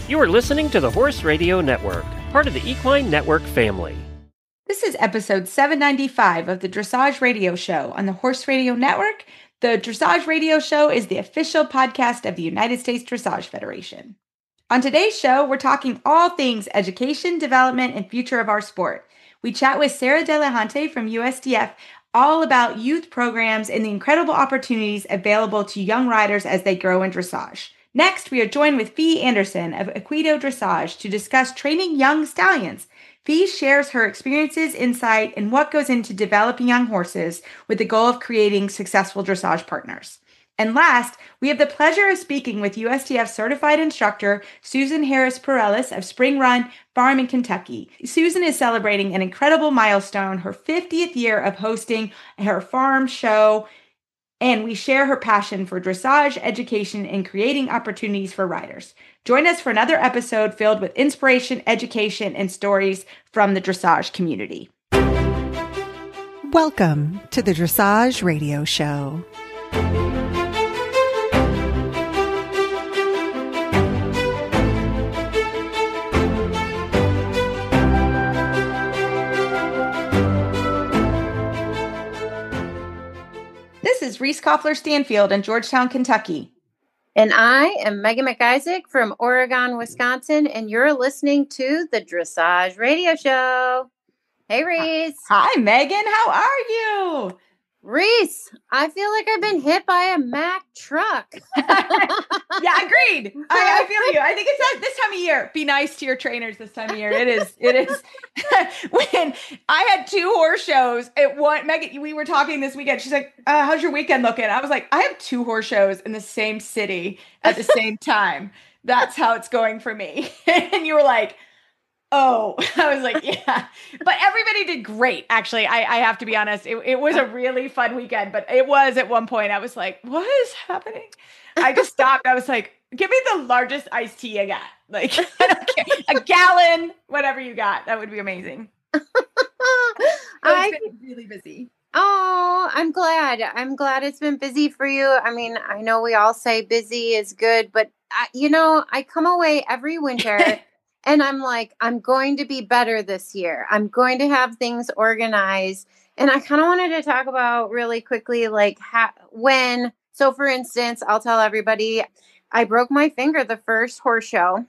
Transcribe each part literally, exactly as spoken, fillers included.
You are listening to the Horse Radio Network, part of the Equine Network family. This is episode seven ninety-five of the Dressage Radio Show on the Horse Radio Network. The Dressage Radio Show is the official podcast of the United States Dressage Federation. On today's show, we're talking all things education, development, and future of our sport. We chat with Sarah Delahunty from U S D F all about youth programs and the incredible opportunities available to young riders as they grow in dressage. Next, we are joined with Fee Anderson of Equido Dressage to discuss training young stallions. Fee shares her experiences, insight, and what goes into developing young horses with the goal of creating successful dressage partners. And last, we have the pleasure of speaking with U S D F certified instructor Susan Harris Perellis of Spring Run Farm in Kentucky. Susan is celebrating an incredible milestone, her fiftieth year of hosting her farm show, and we share her passion for dressage, education, and creating opportunities for riders. Join us for another episode filled with inspiration, education, and stories from the dressage community. Welcome to the Dressage Radio Show. This is Reese Koffler Stanfield in Georgetown, Kentucky. And I am Megan McIsaac from Oregon, Wisconsin, and you're listening to the Dressage Radio Show. Hey, Reese. Hi, Megan. How are you? Reese, I feel like I've been hit by a Mack truck. Yeah, agreed. I, I feel you. I think it's like this time of year. Be nice to your trainers this time of year. It is. It is. When I had two horse shows at one, Megan, we were talking this weekend. She's like, uh, how's your weekend looking? I was like, I have two horse shows in the same city at the same time. That's how it's going for me. And you were like, oh, I was like, yeah, but everybody did great. Actually, I, I have to be honest. It, it was a really fun weekend, but it was at one point I was like, what is happening? I just stopped. I was like, give me the largest iced tea I got. Like, I don't care. A gallon, whatever you got. That would be amazing. I've been really busy. Oh, I'm glad. I'm glad it's been busy for you. I mean, I know we all say busy is good, but I, you know, I come away every winter and I'm like, I'm going to be better this year. I'm going to have things organized. And I kind of wanted to talk about really quickly, like ha- when, so for instance, I'll tell everybody, I broke my finger the first horse show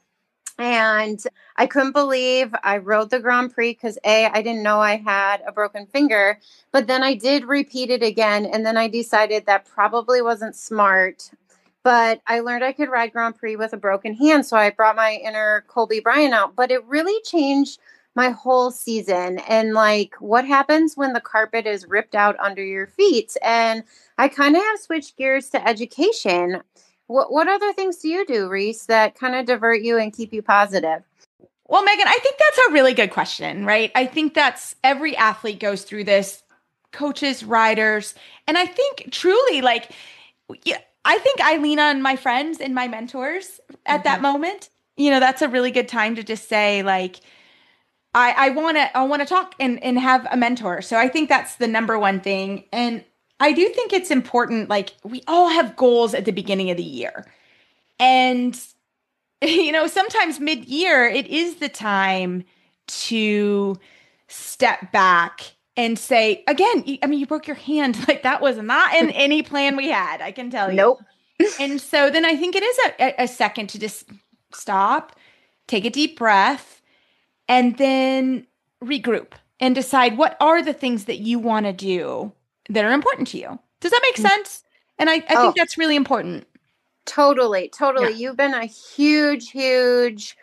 and I couldn't believe I rode the Grand Prix because A, I didn't know I had a broken finger, but then I did repeat it again. And then I decided that probably wasn't smart. But I learned I could ride Grand Prix with a broken hand. So I brought my inner Colby Bryant out. But it really changed my whole season. And like, what happens when the carpet is ripped out under your feet? And I kind of have switched gears to education. What, what other things do you do, Reese, that kind of divert you and keep you positive? Well, Megan, I think that's a really good question, right? I think that's every athlete goes through this, coaches, riders. And I think truly like, yeah, I think I lean on my friends and my mentors at mm-hmm. that moment. You know, that's a really good time to just say like, I, I want to, I want to talk and, and have a mentor. So I think that's the number one thing. And I do think it's important. Like we all have goals at the beginning of the year and, you know, sometimes mid-year, it is the time to step back and say, again, I mean, you broke your hand. Like that was not in any plan we had, I can tell you. Nope. And so then I think it is a, a second to just stop, take a deep breath, and then regroup and decide what are the things that you want to do that are important to you. Does that make sense? And I, I oh, think that's really important. Totally, totally. Yeah. You've been a huge, huge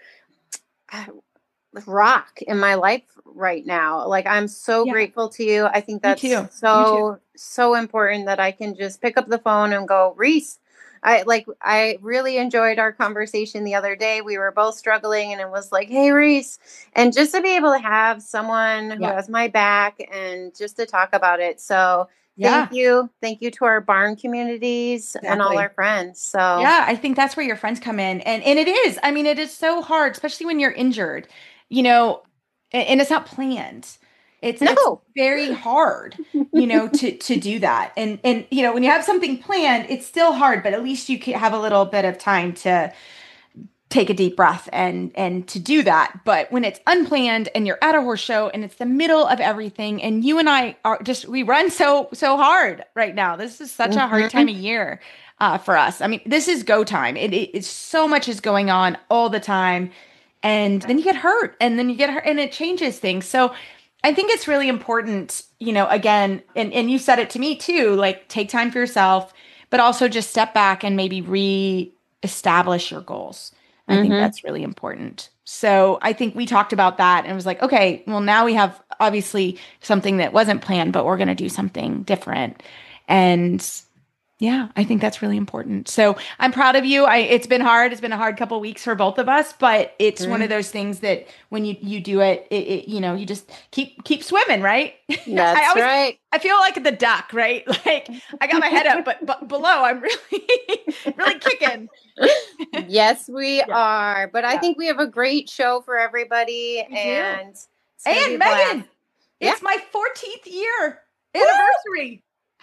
rock in my life right now. Like I'm so yeah. grateful to you. I think that's so so important that I can just pick up the phone and go, Reese, I like I really enjoyed our conversation the other day. We were both struggling and it was like, hey Reese, and just to be able to have someone who yeah. has my back and just to talk about it. So yeah. Thank you. Thank you to our barn communities exactly. and all our friends. So yeah, I think that's where your friends come in. And and it is, I mean, it is so hard, especially when you're injured, you know, and, and it's not planned. It's, no. it's very hard, you know, to, to do that. And, and, you know, when you have something planned, it's still hard, but at least you can have a little bit of time to take a deep breath and and to do that. But when it's unplanned and you're at a horse show and it's the middle of everything, and you and I are just, we run so so hard right now. This is such mm-hmm. a hard time of year uh, for us. I mean, this is go time. It, it it's so much is going on all the time, and then you get hurt, and then you get hurt, and it changes things. So I think it's really important, you know, again, and and you said it to me too, like take time for yourself, but also just step back and maybe re-establish your goals. I mm-hmm. think that's really important. So I think we talked about that and it was like, okay, well, now we have obviously something that wasn't planned, but we're going to do something different. And yeah, I think that's really important. So I'm proud of you. I, it's been hard. It's been a hard couple of weeks for both of us, but it's mm-hmm. one of those things that when you, you do it, it, it, you know, you just keep, keep swimming, right? That's I always, right. I feel like the duck, right? Like I got my head up, but, but below I'm really, really kicking. Yes, we yeah. are. But yeah. I think we have a great show for everybody. We and and Megan, yeah. it's my fourteenth year anniversary.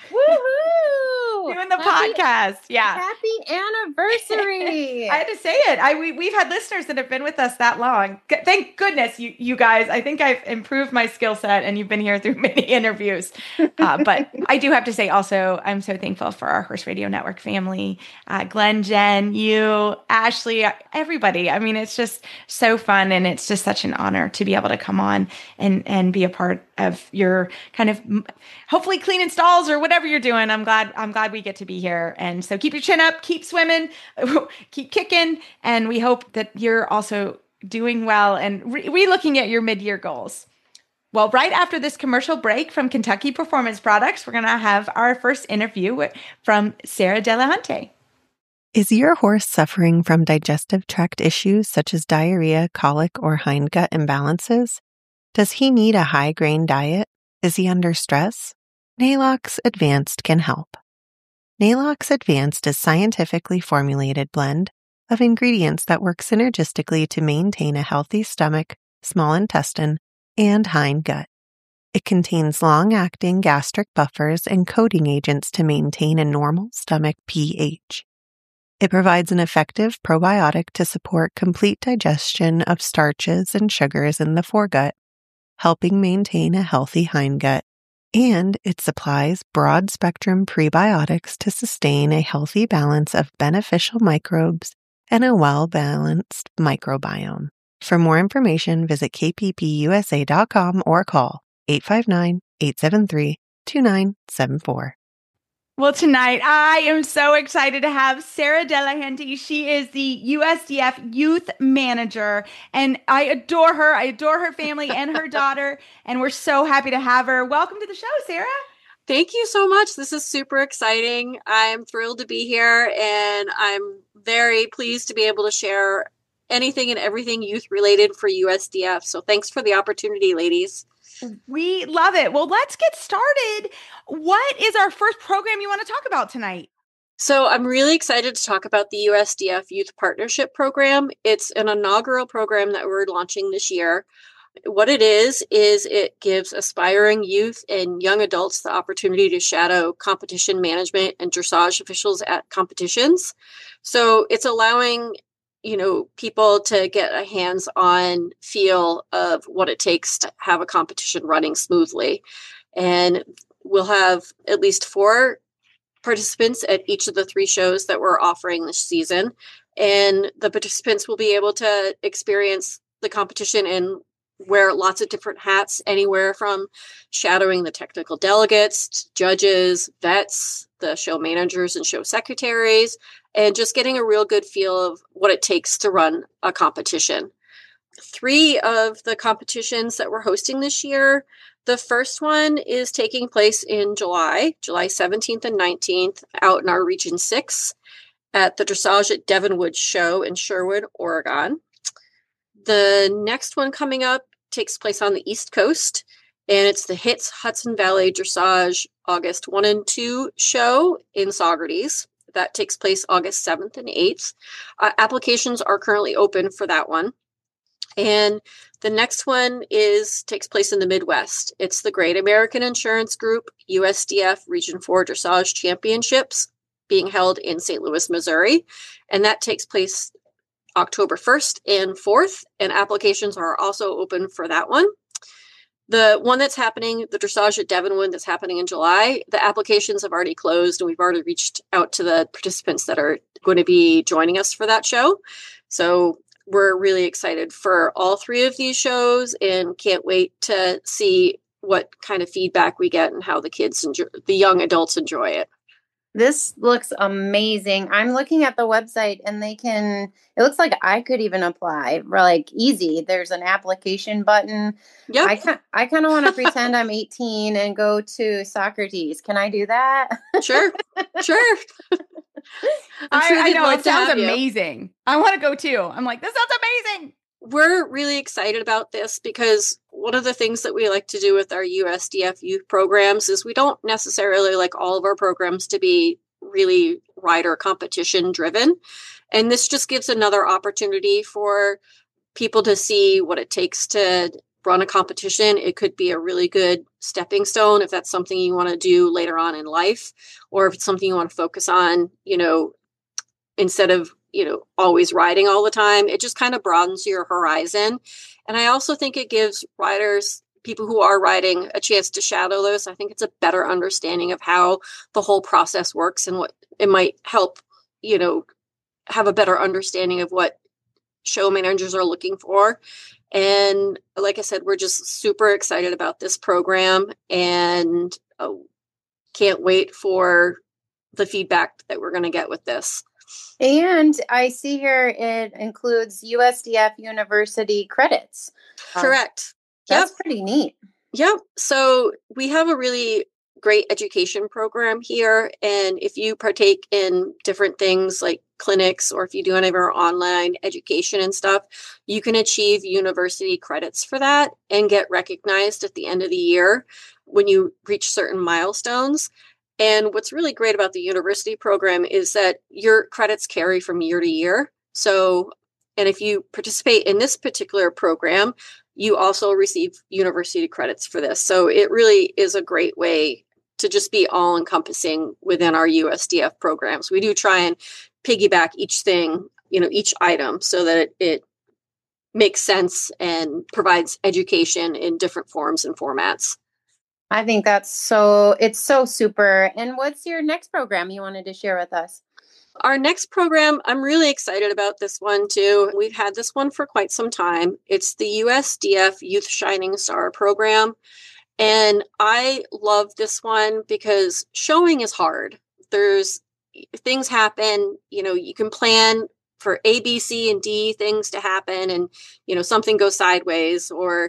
Woohoo! Doing the happy, podcast. Yeah. Happy anniversary. I had to say it. I we, we've had listeners that have been with us that long. G- thank goodness you you guys. I think I've improved my skill set and you've been here through many interviews. Uh, but I do have to say also, I'm so thankful for our Horse Radio Network family. Uh, Glenn, Jen, you, Ashley, everybody. I mean, it's just so fun and it's just such an honor to be able to come on and, and be a part of your kind of hopefully cleaning stalls or whatever you're doing. I'm glad, I'm glad we get to be here. And so keep your chin up, keep swimming, keep kicking. And we hope that you're also doing well and re- re-looking at your mid-year goals. Well, right after this commercial break from Kentucky Performance Products, we're going to have our first interview with, from Sarah Delahunty. Is your horse suffering from digestive tract issues such as diarrhea, colic, or hindgut imbalances? Does he need a high-grain diet? Is he under stress? Nalox Advanced can help. Nalox Advanced is a scientifically formulated blend of ingredients that work synergistically to maintain a healthy stomach, small intestine, and hindgut. It contains long-acting gastric buffers and coating agents to maintain a normal stomach pH. It provides an effective probiotic to support complete digestion of starches and sugars in the foregut, helping maintain a healthy hindgut. And it supplies broad-spectrum prebiotics to sustain a healthy balance of beneficial microbes and a well-balanced microbiome. For more information, visit k p p u s a dot com or call eight five nine, eight seven three, two nine seven four. Well, tonight I am so excited to have Sarah Delahunty. She is the U S D F Youth Manager, and I adore her. I adore her family and her daughter, and we're so happy to have her. Welcome to the show, Sarah. Thank you so much. This is super exciting. I'm thrilled to be here, and I'm very pleased to be able to share anything and everything youth related for U S D F. So thanks for the opportunity, ladies. We love it. Well, let's get started. What is our first program you want to talk about tonight? So I'm really excited to talk about the U S D F Youth Partnership Program. It's an inaugural program that we're launching this year. What it is, is it gives aspiring youth and young adults the opportunity to shadow competition management and dressage officials at competitions. So it's allowing you know, people to get a hands-on feel of what it takes to have a competition running smoothly. And we'll have at least four participants at each of the three shows that we're offering this season. And the participants will be able to experience the competition and wear lots of different hats, anywhere from shadowing the technical delegates, to judges, vets, the show managers and show secretaries, and just getting a real good feel of what it takes to run a competition. Three of the competitions that we're hosting this year, the first one is taking place in July, July seventeenth and nineteenth, out in our Region six at the Dressage at Devonwood show in Sherwood, Oregon. The next one coming up takes place on the East Coast, and it's the H I T S Hudson Valley Dressage August one and two show in Saugerties. That takes place August seventh and eighth. Uh, applications are currently open for that one. And the next one is takes place in the Midwest. It's the Great American Insurance Group U S D F Region four Dressage Championships being held in Saint Louis, Missouri. And that takes place October first and fourth, and applications are also open for that one. The one that's happening, the Dressage at Devonwood that's happening in July, the applications have already closed, and we've already reached out to the participants that are going to be joining us for that show. So we're really excited for all three of these shows and can't wait to see what kind of feedback we get and how the kids enjoy, the young adults enjoy it. This looks amazing. I'm looking at the website and they can, it looks like I could even apply for like easy. There's an application button. Yeah. I can I kind of want to pretend I'm eighteen and go to Socrates. Can I do that? Sure. Sure. I'm I, sure I they'd know, like it to sounds have you. amazing. I want to go too. I'm like, this sounds amazing. We're really excited about this because one of the things that we like to do with our U S D F youth programs is we don't necessarily like all of our programs to be really rider competition driven. And this just gives another opportunity for people to see what it takes to run a competition. It could be a really good stepping stone if that's something you want to do later on in life, or if it's something you want to focus on, you know, instead of, you know, always riding all the time. It just kind of broadens your horizon. And I also think it gives riders, people who are riding, a chance to shadow those. I think it's a better understanding of how the whole process works and what it might help, you know, have a better understanding of what show managers are looking for. And like I said, we're just super excited about this program and uh, can't wait for the feedback that we're going to get with this. And I see here it includes U S D F University credits. Correct. Um, that's yep. pretty neat. Yep. So we have a really great education program here. And if you partake in different things like clinics, or if you do any of our online education and stuff, you can achieve university credits for that and get recognized at the end of the year when you reach certain milestones. And what's really great about the university program is that your credits carry from year to year. So, and if you participate in this particular program, you also receive university credits for this. So it really is a great way to just be all encompassing within our U S D F programs. We do try and piggyback each thing, you know, each item so that it, it makes sense and provides education in different forms and formats. I think that's so, it's so super. And what's your next program you wanted to share with us? Our next program, I'm really excited about this one too. We've had this one for quite some time. It's the U S D F Youth Shining Star program. And I love this one because showing is hard. There's things happen, you know, you can plan for A, B, C, and D things to happen and, you know, something goes sideways or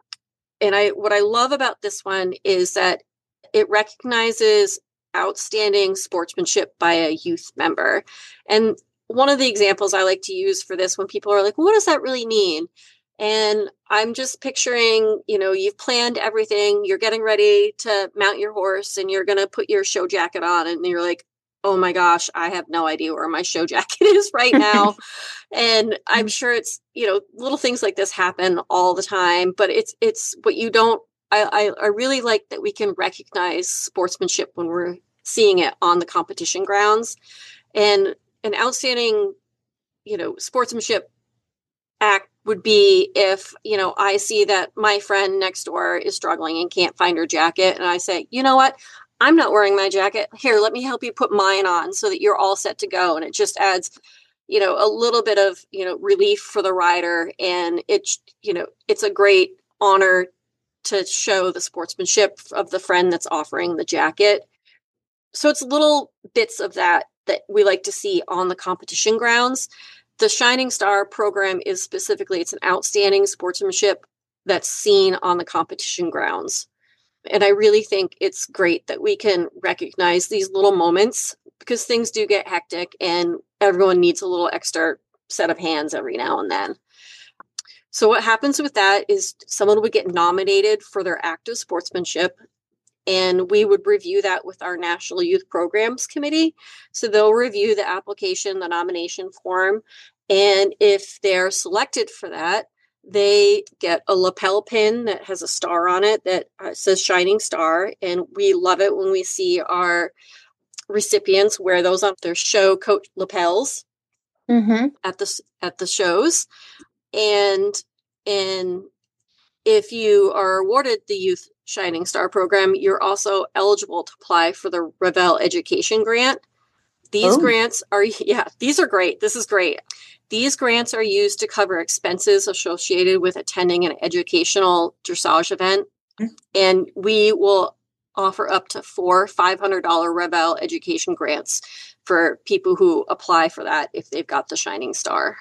And I, what I love about this one is that it recognizes outstanding sportsmanship by a youth member. And one of the examples I like to use for this when people are like, what does that really mean? And I'm just picturing, you know, you've planned everything, you're getting ready to mount your horse and you're going to put your show jacket on and you're like, oh my gosh, I have no idea where my show jacket is right now. And I'm sure it's, you know, little things like this happen all the time, but it's, it's what you don't, I, I, I really like that we can recognize sportsmanship when we're seeing it on the competition grounds. And an outstanding, you know, sportsmanship act would be if, you know, I see that my friend next door is struggling and can't find her jacket. And I say, you know what? I'm not wearing my jacket. Here, let me help you put mine on so that you're all set to go. And it just adds, you know, a little bit of, you know, relief for the rider. And it's, you know, it's a great honor to show the sportsmanship of the friend that's offering the jacket. So it's little bits of that that we like to see on the competition grounds. The Shining Star program is specifically, it's an outstanding sportsmanship that's seen on the competition grounds. And I really think it's great that we can recognize these little moments because things do get hectic and everyone needs a little extra set of hands every now and then. So what happens with that is someone would get nominated for their active sportsmanship, and we would review that with our National Youth Programs Committee. So they'll review the application, the nomination form, and if they're selected for that, they get a lapel pin that has a star on it that uh, says Shining Star. And we love it when we see our recipients wear those on their show coat lapels. Mm-hmm. at the at the shows, and in if you are awarded the Youth Shining Star program, you're also eligible to apply for the Revell Education Grant. These Oh. grants are, yeah, these are great. This is great. These grants are used to cover expenses associated with attending an educational dressage event. Mm-hmm. And we will offer up to four five hundred dollars Revell Education grants for people who apply for that if they've got the Shining Star.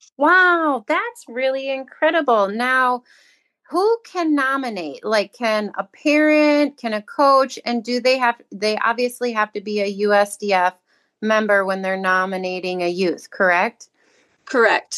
Wow, that's really incredible. Now, who can nominate? Like, can a parent, can a coach, and do they have, they obviously have to be a U S D F member when they're nominating a youth, correct? Correct.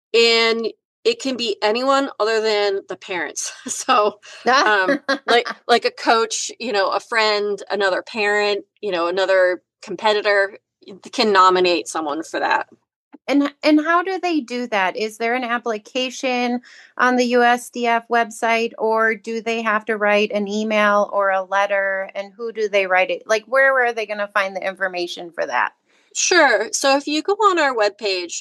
And it can be anyone other than the parents. So, um, like, like a coach, you know, a friend, another parent, you know, another competitor can nominate someone for that. And and how do they do that? Is there an application on the U S D F website, or do they have to write an email or a letter? And who do they write it? Like, where are they going to find the information for that? Sure. So if you go on our webpage,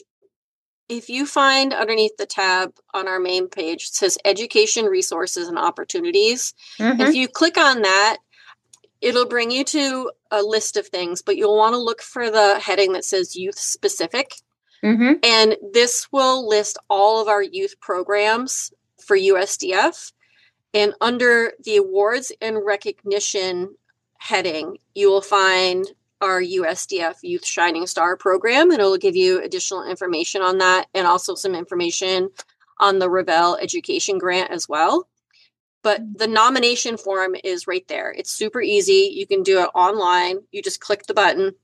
if you find underneath the tab on our main page, it says Education Resources and Opportunities. Mm-hmm. And if you click on that, it'll bring you to a list of things, but you'll want to look for the heading that says Youth Specific. Mm-hmm. And this will list all of our youth programs for U S D F. And under the awards and recognition heading, you will find our U S D F Youth Shining Star program, and it'll give you additional information on that and also some information on the Revell Education Grant as well. But the nomination form is right there. It's super easy. You can do it online. You just click the button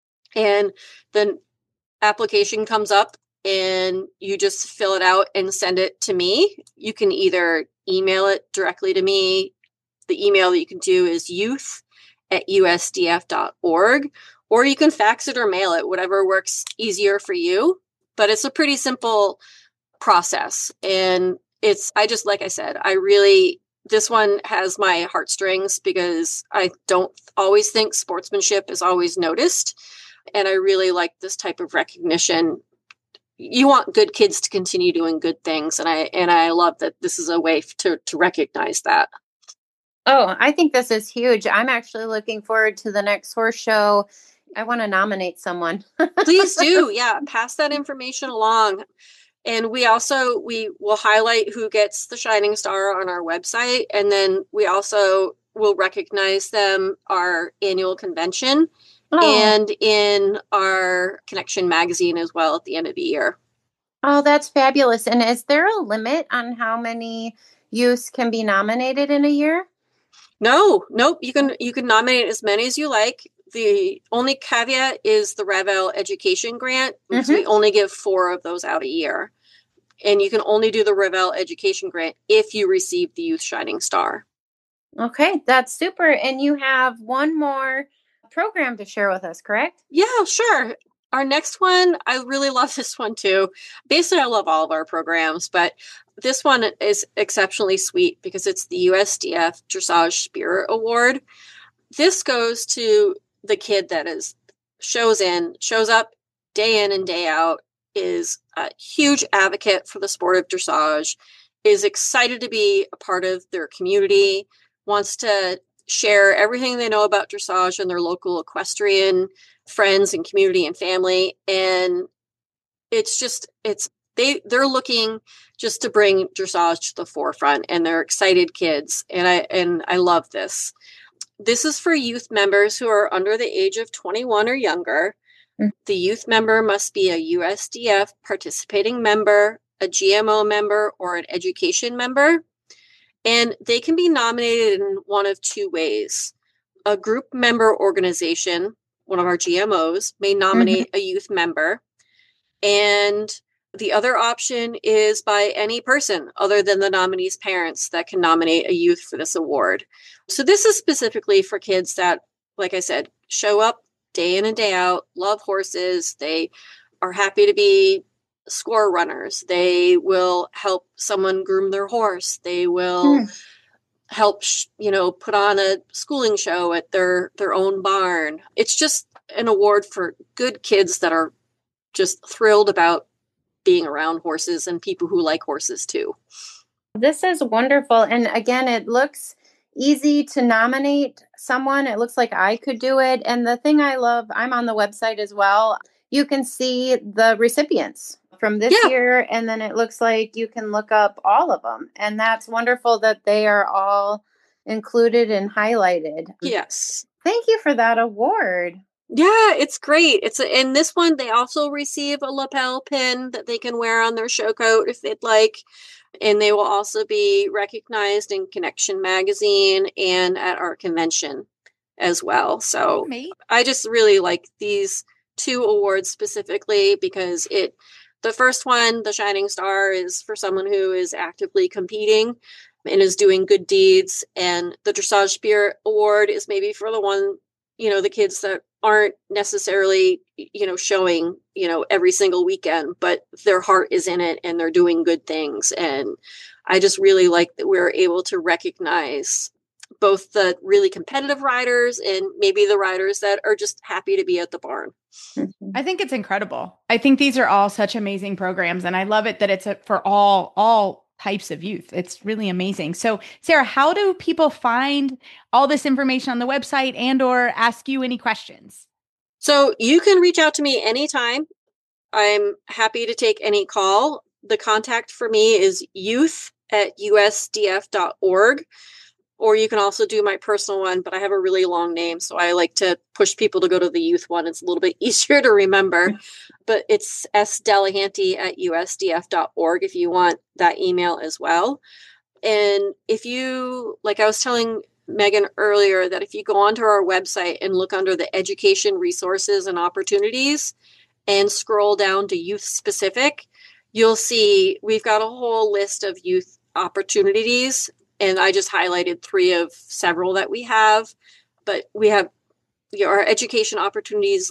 and then application comes up and you just fill it out and send it to me. You can either email it directly to me. The email that you can do is youth at U S D F dot org, or you can fax it or mail it, whatever works easier for you. But it's a pretty simple process. And it's, I just, like I said, I really, this one has my heartstrings because I don't always think sportsmanship is always noticed. And I really like this type of recognition. You want good kids to continue doing good things. And I and I love that this is a way to, to recognize that. Oh, I think this is huge. I'm actually looking forward to the next horse show. I want to nominate someone. Please do. Yeah. Pass that information along. And we also, we will highlight who gets the Shining Star on our website. And then we also will recognize them our annual convention. Oh. And in our Connection magazine as well at the end of the year. Oh, that's fabulous. And is there a limit on how many youths can be nominated in a year? No, nope. You can you can nominate as many as you like. The only caveat is the Revell Education Grant, because mm-hmm. we only give four of those out a year. And you can only do the Revell Education Grant if you receive the Youth Shining Star. Okay, that's super. And you have one more program to share with us, correct? Yeah, sure. Our next one, I really love this one too. Basically, I love all of our programs, but this one is exceptionally sweet because it's the U S D F Dressage Spirit Award. This goes to the kid that is shows in, shows up day in and day out, is a huge advocate for the sport of dressage, is excited to be a part of their community, wants to share everything they know about dressage and their local equestrian friends and community and family. And it's just, it's, they, they're looking just to bring dressage to the forefront, and they're excited kids. And I, and I love this. This is for youth members who are under the age of twenty-one or younger. Mm-hmm. The youth member must be a U S D F participating member, a G M O member, or an education member. And they can be nominated in one of two ways. A group member organization, one of our G M Os, may nominate mm-hmm. a youth member. And the other option is by any person other than the nominee's parents that can nominate a youth for this award. So this is specifically for kids that, like I said, show up day in and day out, love horses. They are happy to be score runners. They will help someone groom their horse. They will hmm. help, you know, put on a schooling show at their, their own barn. It's just an award for good kids that are just thrilled about being around horses and people who like horses too. This is wonderful. And again, it looks easy to nominate someone. It looks like I could do it. And the thing I love, I'm on the website as well. You can see the recipients from this Yeah. year. And then it looks like you can look up all of them. And that's wonderful that they are all included and highlighted. Yes. Thank you for that award. Yeah, it's great. It's a, and this one, they also receive a lapel pin that they can wear on their show coat if they'd like. And they will also be recognized in Connection Magazine and at our convention as well. So Amazing. I just really like these two awards specifically because it, the first one, the Shining Star, is for someone who is actively competing and is doing good deeds. And the Dressage Spirit Award is maybe for the one, you know, the kids that aren't necessarily, you know, showing, you know, every single weekend, but their heart is in it and they're doing good things. And I just really like that we're able to recognize both the really competitive riders and maybe the riders that are just happy to be at the barn. I think it's incredible. I think these are all such amazing programs, and I love it that it's a, for all all types of youth. It's really amazing. So, Sarah, how do people find all this information on the website and or ask you any questions? So you can reach out to me anytime. I'm happy to take any call. The contact for me is youth at U S D F dot org. Or you can also do my personal one, but I have a really long name, so I like to push people to go to the youth one. It's a little bit easier to remember, but it's s delahanty at U S D F dot org if you want that email as well. And if you, like I was telling Megan earlier, that if you go onto our website and look under the education resources and opportunities and scroll down to youth specific, you'll see we've got a whole list of youth opportunities. And I just highlighted three of several that we have, but we have, you know, our education opportunities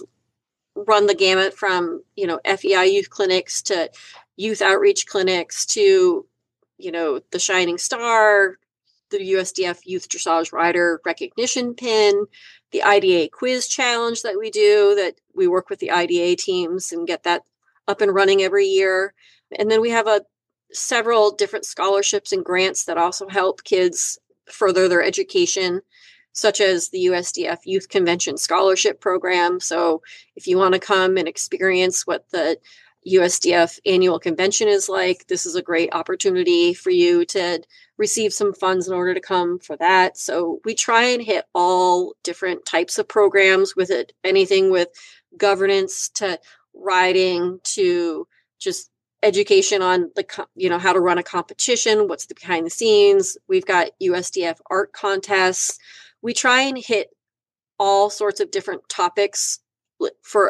run the gamut from, you know, F E I youth clinics to youth outreach clinics to, you know, the Shining Star, the U S D F Youth Dressage Rider Recognition Pin, the I D A quiz challenge that we do, that we work with the I D A teams and get that up and running every year. And then we have a several different scholarships and grants that also help kids further their education, such as the U S D F Youth Convention Scholarship Program. So if you want to come and experience what the U S D F annual convention is like, this is a great opportunity for you to receive some funds in order to come for that. So we try and hit all different types of programs with it, anything with governance to riding to just education on the, you know, how to run a competition, what's the behind the scenes. We've got U S D F art contests. We try and hit all sorts of different topics for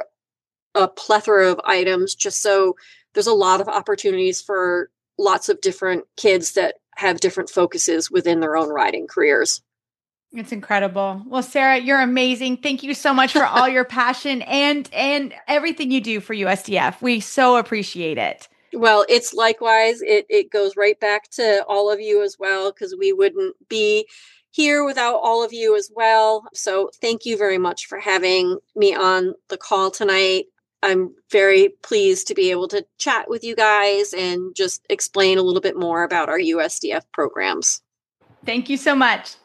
a plethora of items, just so there's a lot of opportunities for lots of different kids that have different focuses within their own riding careers. It's incredible. Well, Sarah, you're amazing. Thank you so much for all your passion and and everything you do for U S D F. We so appreciate it. Well, it's likewise. It it goes right back to all of you as well, because we wouldn't be here without all of you as well. So thank you very much for having me on the call tonight. I'm very pleased to be able to chat with you guys and just explain a little bit more about our U S D F programs. Thank you so much.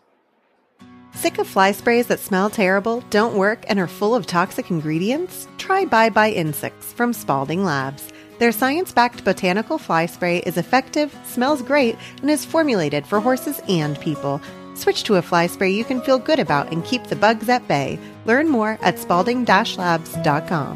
Sick of fly sprays that smell terrible, don't work, and are full of toxic ingredients? Try Bye Bye Insects from Spalding Labs. Their science-backed botanical fly spray is effective, smells great, and is formulated for horses and people. Switch to a fly spray you can feel good about and keep the bugs at bay. Learn more at spalding dash labs dot com.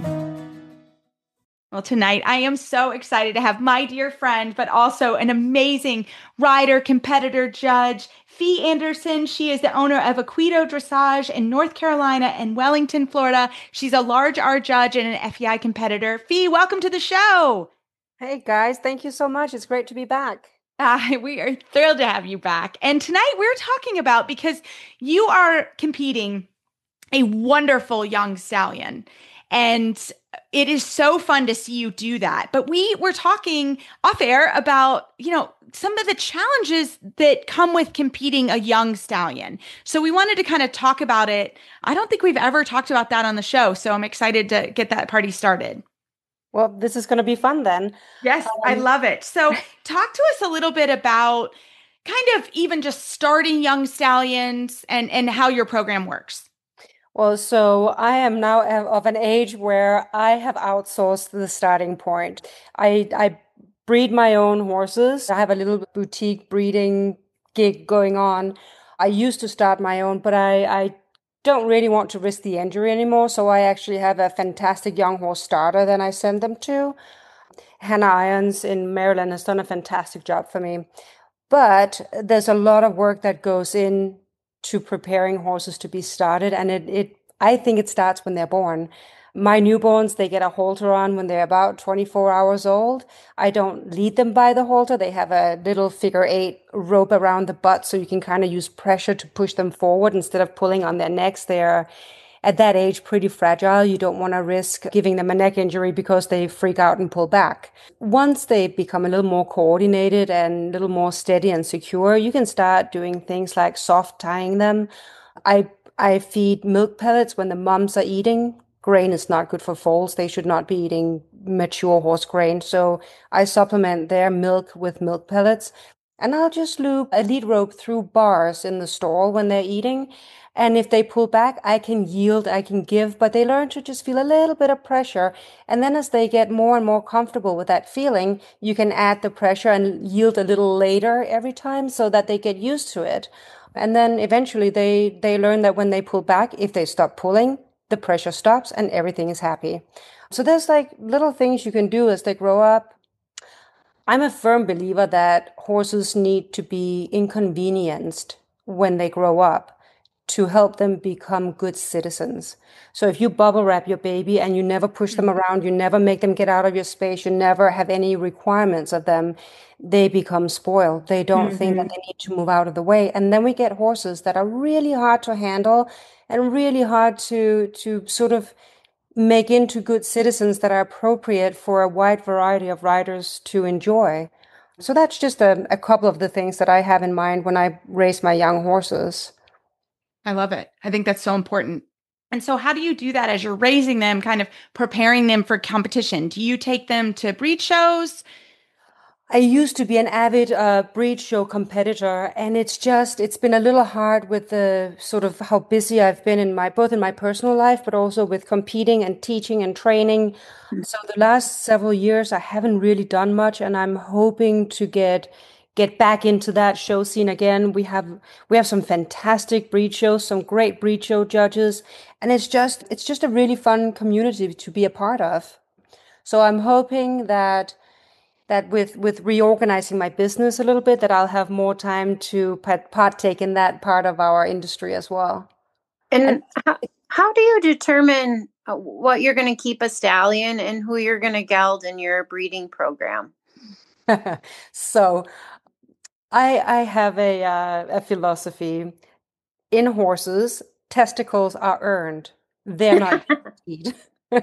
Well, tonight I am so excited to have my dear friend, but also an amazing rider, competitor, judge, Fee Anderson. She is the owner of Equido Dressage in North Carolina and Wellington, Florida. She's a large R judge and an F E I competitor. Fee, welcome to the show. Hey guys, thank you so much. It's great to be back. Uh, we are thrilled to have you back. And tonight we're talking about, because you are competing a wonderful young stallion, and it is so fun to see you do that. But we were talking off air about, you know, some of the challenges that come with competing a young stallion. So we wanted to kind of talk about it. I don't think we've ever talked about that on the show, so I'm excited to get that party started. Well, this is going to be fun then. Yes, I Um, love it. So, talk to us a little bit about kind of even just starting young stallions and and how your program works. well, so I am now a- of an age where I have outsourced the starting point. I I breed my own horses. I have a little boutique breeding gig going on. I used to start my own, but I I don't really want to risk the injury anymore. So I actually have a fantastic young horse starter that I send them to. Hannah Irons in Maryland has done a fantastic job for me. But there's a lot of work that goes in to preparing horses to be started, and it, it I think it starts when they're born. My newborns, they get a halter on when they're about twenty-four hours old. I don't lead them by the halter. They have a little figure eight rope around the butt so you can kind of use pressure to push them forward instead of pulling on their necks. They're at that age pretty fragile. You don't want to risk giving them a neck injury because they freak out and pull back. Once they become a little more coordinated and a little more steady and secure, you can start doing things like soft tying them. I I feed milk pellets when the mums are eating. Grain is not good for foals. They should not be eating mature horse grain. So I supplement their milk with milk pellets. And I'll just loop a lead rope through bars in the stall when they're eating. And if they pull back, I can yield, I can give, but they learn to just feel a little bit of pressure. And then as they get more and more comfortable with that feeling, you can add the pressure and yield a little later every time so that they get used to it. And then eventually they, they learn that when they pull back, if they stop pulling, the pressure stops and everything is happy. So there's like little things you can do as they grow up. I'm a firm believer that horses need to be inconvenienced when they grow up to help them become good citizens. So if you bubble wrap your baby and you never push them around, you never make them get out of your space, you never have any requirements of them, they become spoiled. They don't think that Mhm. they need to move out of the way. And then we get horses that are really hard to handle and really hard to to sort of make into good citizens that are appropriate for a wide variety of riders to enjoy. So that's just a, a couple of the things that I have in mind when I raise my young horses. I love it. I think that's so important. And so, how do you do that as you're raising them, kind of preparing them for competition? Do you take them to breed shows? I used to be an avid uh, breed show competitor, and it's just, it's been a little hard with the sort of how busy I've been in my, both in my personal life, but also with competing and teaching and training. So the last several years, I haven't really done much, and I'm hoping to get get back into that show scene again. We have we have some fantastic breed shows, some great breed show judges, and it's just it's just a really fun community to be a part of. So I'm hoping that that with with reorganizing my business a little bit, that I'll have more time to part- partake in that part of our industry as well. And And how, how do you determine uh, what you're going to keep a stallion and who you're going to geld in your breeding program? so I I have a uh, a philosophy in horses. Testicles are earned; they're not guaranteed.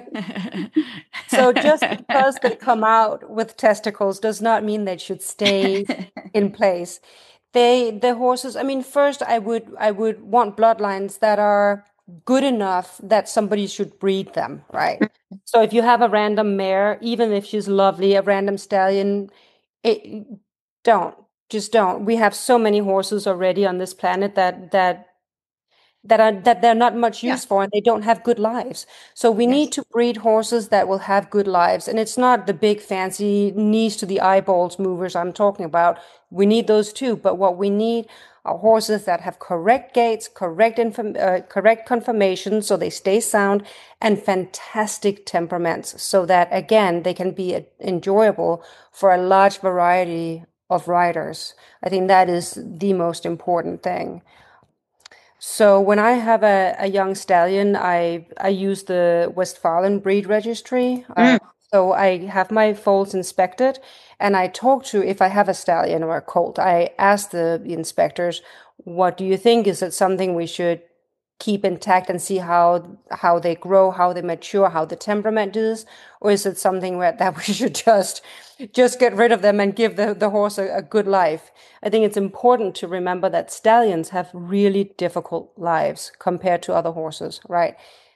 So just because they come out with testicles does not mean they should stay in place. They, the horses, I mean, first I would, I would want bloodlines that are good enough that somebody should breed them, right? So if you have a random mare, even if she's lovely, a random stallion, it, don't, just don't. We have so many horses already on this planet that, that that are that they're not much Yeah. use for and they don't have good lives. So we Yes. need to breed horses that will have good lives. And it's not the big fancy knees to the eyeballs movers I'm talking about. We need those too, but what we need are horses that have correct gaits, correct inform- uh, correct conformation so they stay sound, and fantastic temperaments so that again they can be uh, enjoyable for a large variety of riders. I think that is the most important thing. So when I have a, a young stallion, I I use the Westphalian Breed Registry. Uh, Mm. so I have my foals inspected, and I talk to if I have a stallion or a colt. I ask the inspectors, "What do you think? Is it something we should keep intact and see how how they grow, how they mature, how the temperament is, or is it something where that we should just just get rid of them and give the, the horse a, a good life?" I think it's important to remember that stallions have really difficult lives compared to other horses, right?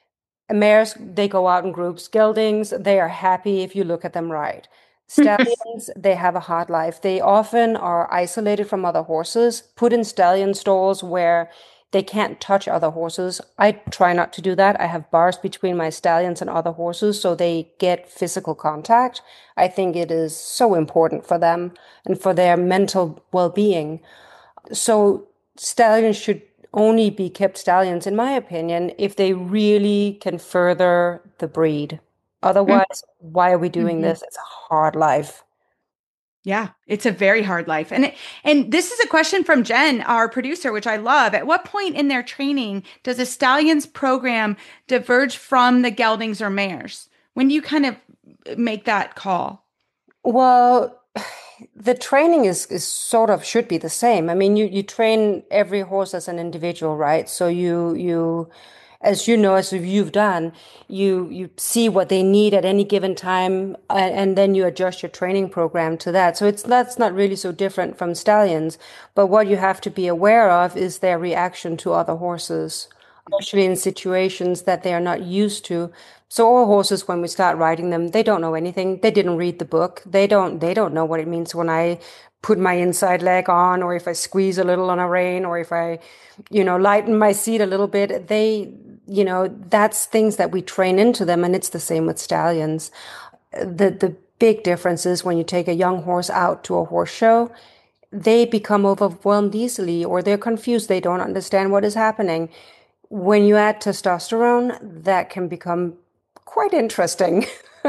Mares, they go out in groups. Geldings, they are happy if you look at them right. Stallions, they have a hard life. They often are isolated from other horses, put in stallion stalls where they can't touch other horses. I try not to do that. I have bars between my stallions and other horses so they get physical contact. I think it is so important for them and for their mental well-being. So stallions should only be kept stallions, in my opinion, if they really can further the breed. Otherwise, mm-hmm. why are we doing mm-hmm. this? It's a hard life. Yeah, it's a very hard life. And and this is a question from Jen, our producer, which I love. At what point in their training does a stallion's program diverge from the geldings or mares? When do you kind of make that call? Well, the training is, is sort of should be the same. I mean, you, you train every horse as an individual, right? So you you as you know, as you've done, you you see what they need at any given time, and, and then you adjust your training program to that. So it's that's not really so different from stallions. But what you have to be aware of is their reaction to other horses, especially in situations that they are not used to. So all horses, when we start riding them, they don't know anything. They didn't read the book. They don't they don't know what it means when I put my inside leg on, or if I squeeze a little on a rein, or if I, you know, lighten my seat a little bit. They, you know, that's things that we train into them, and it's the same with stallions. The the big difference is when you take a young horse out to a horse show, they become overwhelmed easily, or they're confused. They don't understand what is happening. When you add testosterone, that can become quite interesting.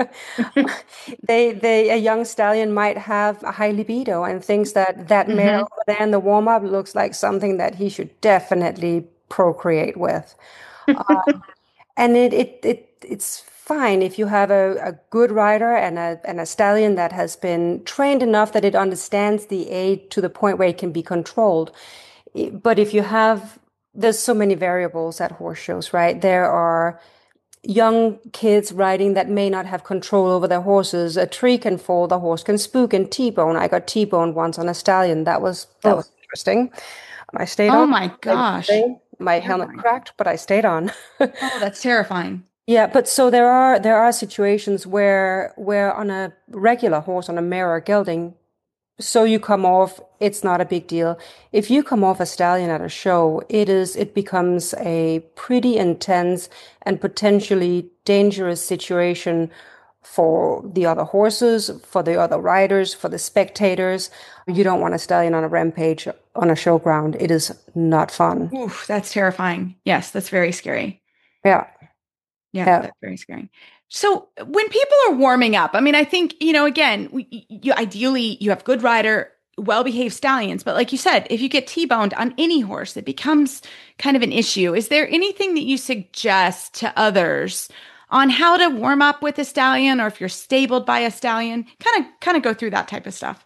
they they a young stallion might have a high libido and thinks that that mm-hmm. mare over there in the warm-up looks like something that he should definitely procreate with. um, and it, it it it's fine if you have a, a good rider and a and a stallion that has been trained enough that it understands the aid to the point where it can be controlled. But if you have, there's so many variables at horse shows, right? There are young kids riding that may not have control over their horses. A tree can fall, the horse can spook and T-bone. I got T-boned once on a stallion. That was that oh. was interesting. I stayed oh on. Oh my gosh. My helmet cracked, but I stayed on. Oh, that's terrifying. Yeah, but so there are there are situations where where on a regular horse, on a mare or gelding, so you come off, it's not a big deal. If you come off a stallion at a show, it is it becomes a pretty intense and potentially dangerous situation for the other horses, for the other riders, for the spectators. You don't want a stallion on a rampage on a showground. It is not fun. Oof, that's terrifying. Yes, that's very scary. Yeah. Yeah, yeah. That's very scary. So when people are warming up, I mean, I think, you know, again, we, you ideally you have good rider, well-behaved stallions, but like you said, if you get T-boned on any horse, it becomes kind of an issue. Is there anything that you suggest to others on how to warm up with a stallion, or if you're stabled by a stallion? Kind of kind of go through that type of stuff.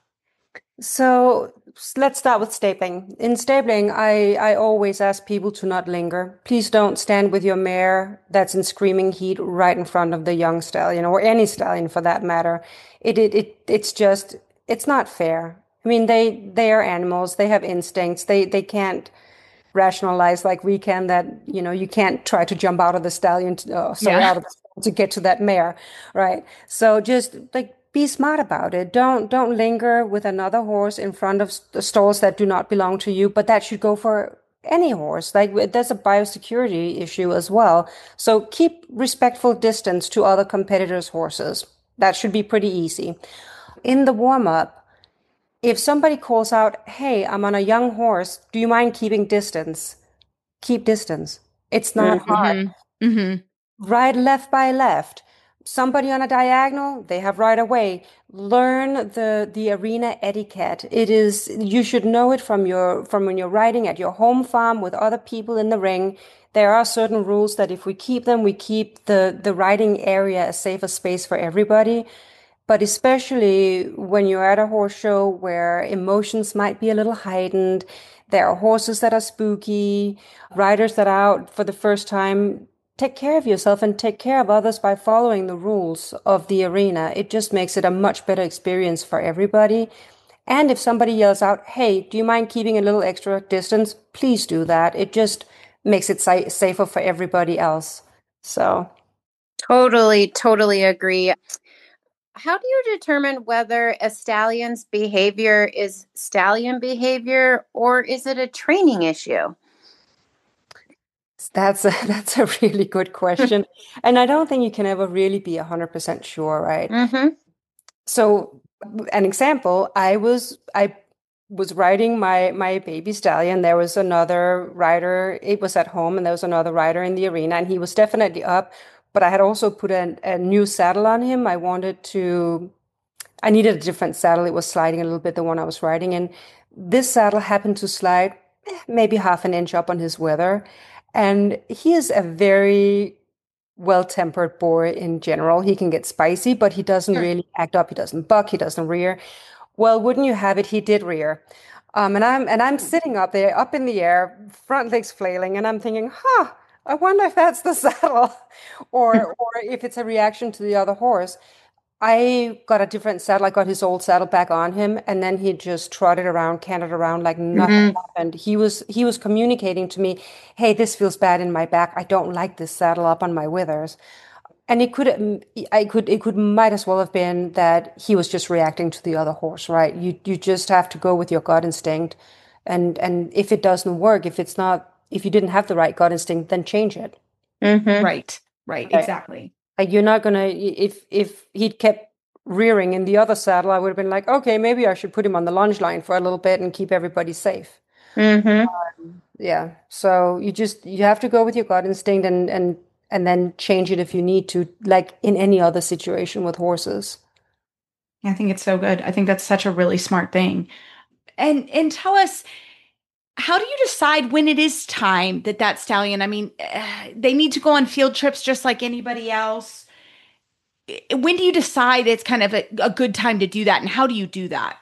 So let's start with stabling. In stabling, I, I always ask people to not linger. Please don't stand with your mare that's in screaming heat right in front of the young stallion, or any stallion for that matter. It it, it it's just, it's not fair. I mean, they, they are animals. They have instincts. They they can't rationalize like we can that, you know, you can't try to jump out of the stallion, to, uh, sorry, yeah. out of the, to get to that mare, right? So just like, be smart about it. Don't don't linger with another horse in front of the stalls that do not belong to you, but that should go for any horse. Like, there's a biosecurity issue as well. So keep respectful distance to other competitors' horses. That should be pretty easy. In the warm-up, if somebody calls out, hey, I'm on a young horse, do you mind keeping distance? Keep distance. It's not mm-hmm. hard. Mm-hmm. Ride left by left. Somebody on a diagonal, they have right away. Learn the, the arena etiquette. It is, you should know it from your, from when you're riding at your home farm with other people in the ring. There are certain rules that if we keep them, we keep the, the riding area a safer space for everybody. But especially when you're at a horse show where emotions might be a little heightened, there are horses that are spooky, riders that are out for the first time. Take care of yourself and take care of others by following the rules of the arena. It just makes it a much better experience for everybody. And if somebody yells out, hey, do you mind keeping a little extra distance? Please do that. It just makes it sa- safer for everybody else. So Totally, totally agree. How do you determine whether a stallion's behavior is stallion behavior or is it a training issue? That's a, that's a really good question. And I don't think you can ever really be one hundred percent sure, right? Mm-hmm. So an example, I was I was riding my my baby stallion. There was another rider. It was at home, and there was another rider in the arena, and he was definitely up. But I had also put a, a new saddle on him. I wanted to, I needed a different saddle. It was sliding a little bit, the one I was riding in. This saddle happened to slide eh, maybe half an inch up on his wither. And he is a very well-tempered boy in general. He can get spicy, but he doesn't really act up. He doesn't buck. He doesn't rear. Well, wouldn't you have it? He did rear. Um, and I'm and I'm sitting up there, up in the air, front legs flailing, and I'm thinking, huh, I wonder if that's the saddle, or or if it's a reaction to the other horse. I got a different saddle. I got his old saddle back on him, and then he just trotted around, cantered around like nothing Mm-hmm. happened. He was he was communicating to me, "Hey, this feels bad in my back. I don't like this saddle up on my withers." And it could, I could, it could might as well have been that he was just reacting to the other horse, right? You you just have to go with your gut instinct, and and if it doesn't work, if it's not, if you didn't have the right gut instinct, then change it. Mm-hmm. Right. Right. Right. Exactly. Like you're not gonna, if if he'd kept rearing in the other saddle, I would have been like, okay, maybe I should put him on the lunge line for a little bit and keep everybody safe. Mm-hmm. Yeah. So you just you have to go with your gut instinct and and and then change it if you need to, like in any other situation with horses. I think it's so good. I think that's such a really smart thing. And and tell us, how do you decide when it is time that that stallion, I mean, uh, they need to go on field trips just like anybody else. When do you decide it's kind of a, a good time to do that, and how do you do that?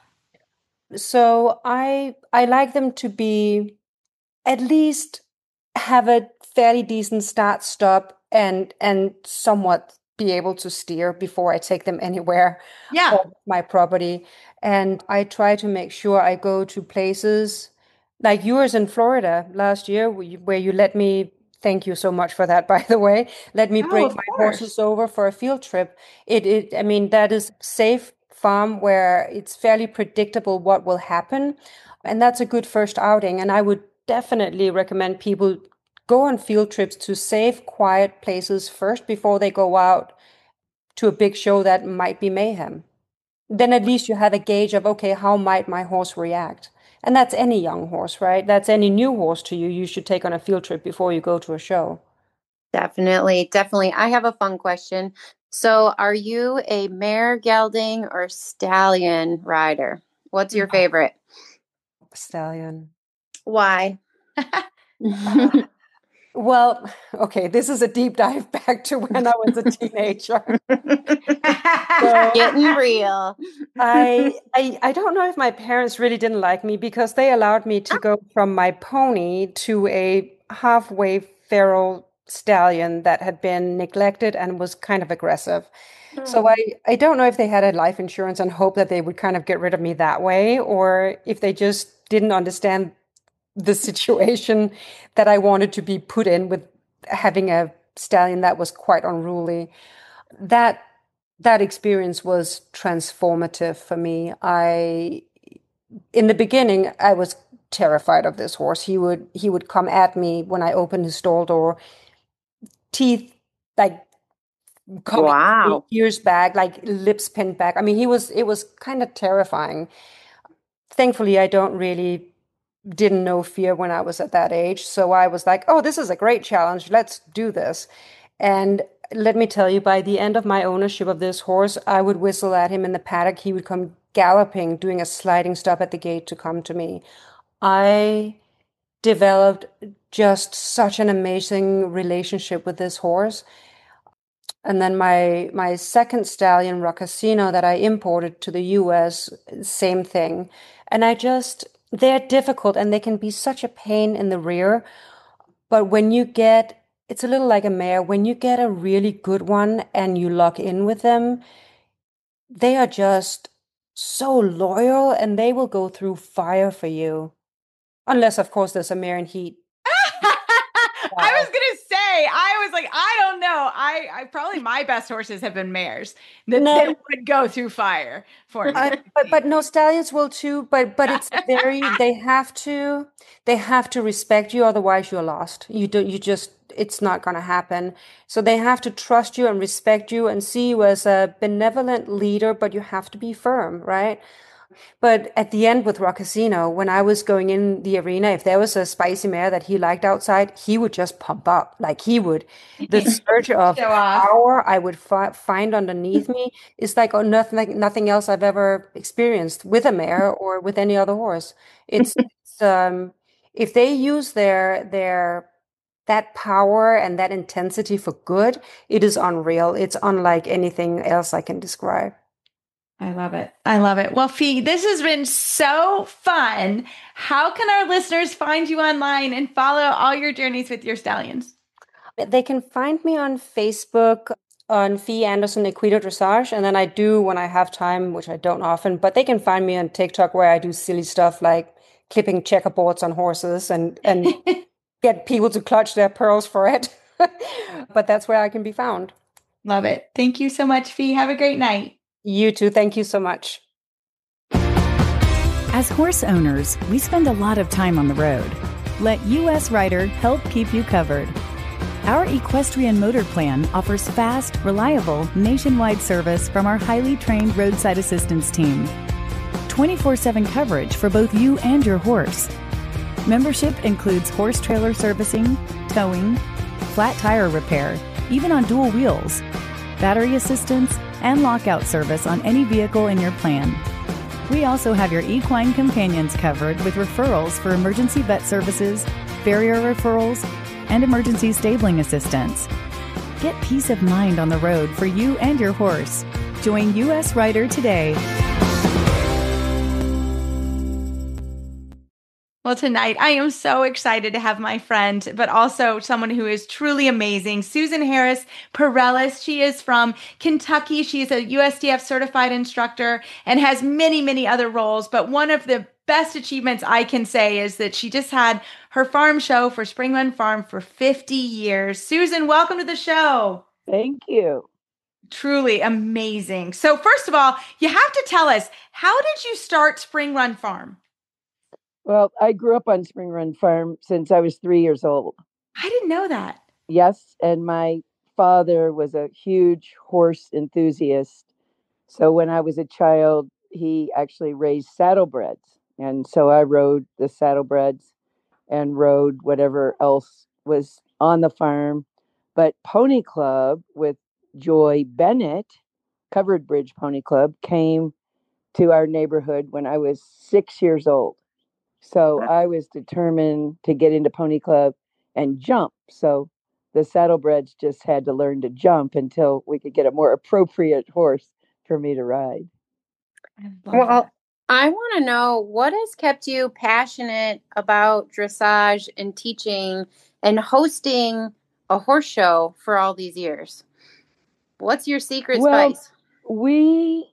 So I I like them to be at least have a fairly decent start stop and and somewhat be able to steer before I take them anywhere Yeah. on my property. And I try to make sure I go to places like yours in Florida last year, where you, where you let me, thank you so much for that, by the way, let me Oh, bring of my course. horses over for a field trip. It, it, I mean, that is safe farm where it's fairly predictable what will happen. And that's a good first outing. And I would definitely recommend people go on field trips to safe, quiet places first before they go out to a big show that might be mayhem. Then at least you have a gauge of, okay, how might my horse react? And that's any young horse, right? That's any new horse to you. You should take on a field trip before you go to a show. Definitely, definitely. I have a fun question. So, are you a mare gelding or stallion rider? What's your favorite? Stallion. Why? Well, okay, this is a deep dive back to when I was a teenager. So, Getting real. I, I I don't know if my parents really didn't like me because they allowed me to go from my pony to a halfway feral stallion that had been neglected and was kind of aggressive. So I, I don't know if they had a life insurance and hope that they would kind of get rid of me that way, or if they just didn't understand the situation that I wanted to be put in with having a stallion that was quite unruly. That that experience was transformative for me. I in the beginning I was terrified of this horse. He would he would come at me when I opened his stall door, teeth like coming Wow. ears back, like lips pinned back. I mean, he was it was kind of terrifying. Thankfully, I don't really didn't know fear when I was at that age. So I was like, oh, this is a great challenge. Let's do this. And let me tell you, by the end of my ownership of this horse, I would whistle at him in the paddock. He would come galloping, doing a sliding stop at the gate to come to me. I developed just such an amazing relationship with this horse. And then my my second stallion, Rocasino, that I imported to the U S, same thing. And I just, they're difficult and they can be such a pain in the rear. But when you get, it's a little like a mare, when you get a really good one and you lock in with them, they are just so loyal and they will go through fire for you. Unless, of course, there's a mare in heat. I was gonna say, I was like, I don't know. I, I probably my best horses have been mares that No. they would go through fire for me. I, but but no, stallions will too. But but it's very they have to they have to respect you, otherwise you're lost. You don't you just it's not going to happen. So they have to trust you and respect you and see you as a benevolent leader, but you have to be firm, right? But at the end with Roccasino, when I was going in the arena, if there was a spicy mare that he liked outside, he would just pump up. Like he would, the surge of Show off. power I would fi- find underneath me is like oh, nothing, like nothing else I've ever experienced with a mare or with any other horse. It's, it's um, if they use their their that power and that intensity for good, it is unreal. It's unlike anything else I can describe. I love it. I love it. Well, Fee, this has been so fun. How can our listeners find you online and follow all your journeys with your stallions? They can find me on Facebook on Fee Anderson Equito Dressage. And then I do when I have time, which I don't often, but they can find me on TikTok where I do silly stuff like clipping checkerboards on horses and, and get people to clutch their pearls for it. But that's where I can be found. Love it. Thank you so much, Fee. Have a great night. You too. Thank you so much. As horse owners, we spend a lot of time on the road. Let U S Rider help keep you covered. Our equestrian motor plan offers fast, reliable, nationwide service from our highly trained roadside assistance team. twenty-four seven coverage for both you and your horse. Membership includes horse trailer servicing, towing, flat tire repair, even on dual wheels, battery assistance, and lockout service on any vehicle in your plan. We also have your equine companions covered with referrals for emergency vet services, farrier referrals, and emergency stabling assistance. Get peace of mind on the road for you and your horse. Join U S Rider today. Well, tonight I am so excited to have my friend, but also someone who is truly amazing, Susan Harris Perellis. She is from Kentucky. She is a U S D F certified instructor and has many, many other roles. But one of the best achievements I can say is that she just had her farm show for Spring Run Farm for fifty years. Susan, welcome to the show. Thank you. Truly amazing. So first of all, you have to tell us, how did you start Spring Run Farm? Well, I grew up on Spring Run Farm since I was three years old. I didn't know that. Yes, and my father was a huge horse enthusiast. So when I was a child, he actually raised saddlebreds. And so I rode the saddlebreds and rode whatever else was on the farm. But Pony Club with Joy Bennett, Covered Bridge Pony Club, came to our neighborhood when I was six years old. So I was determined to get into Pony Club and jump. So the saddlebreds just had to learn to jump until we could get a more appropriate horse for me to ride. Well, that. I want to know what has kept you passionate about dressage and teaching and hosting a horse show for all these years. What's your secret well, spice? We